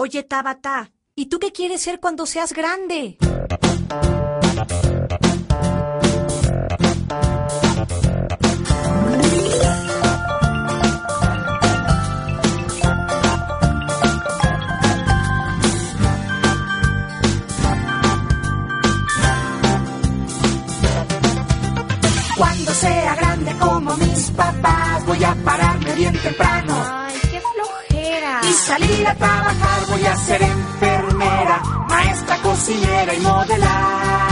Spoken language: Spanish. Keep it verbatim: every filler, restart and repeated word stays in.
Oye, Tabata, ¿y tú qué quieres ser cuando seas grande? Cuando sea grande como mis papás, voy a pararme bien temprano. Ay, qué flojera. Y salir a trabajar, voy a ser enfermera, maestra, cocinera y modelar.